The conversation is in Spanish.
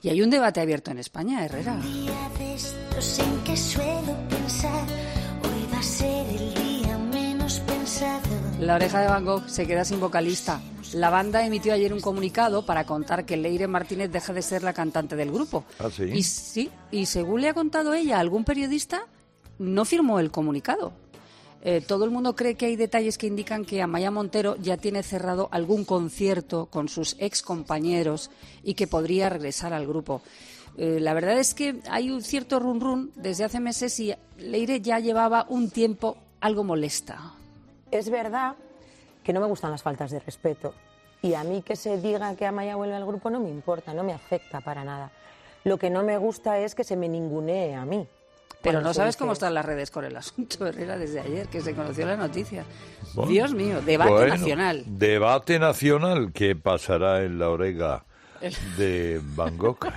Y hay un debate abierto en España, Herrera. Un día de estos en que suelo pensar, hoy va a ser el día menos pensado. La Oreja de Van Gogh se queda sin vocalista. La banda emitió ayer un comunicado para contar que Leire Martínez deja de ser la cantante del grupo. ¿Ah, sí? Y según le ha contado ella a algún periodista, no firmó el comunicado. Todo el mundo cree que hay detalles que indican que Amaia Montero ya tiene cerrado algún concierto con sus ex compañeros y que podría regresar al grupo. La verdad es que hay un cierto run desde hace meses y Leire ya llevaba un tiempo algo molesta. Es verdad que no me gustan las faltas de respeto y a mí que se diga que Amaia vuelve al grupo no me importa, no me afecta para nada. Lo que no me gusta es que se me ningunee a mí. Pero no sabes cómo están las redes con el asunto, Herrera, desde ayer, que se conoció la noticia. Bueno, Dios mío, debate nacional. Debate nacional que pasará en la Oreja de Van Gogh.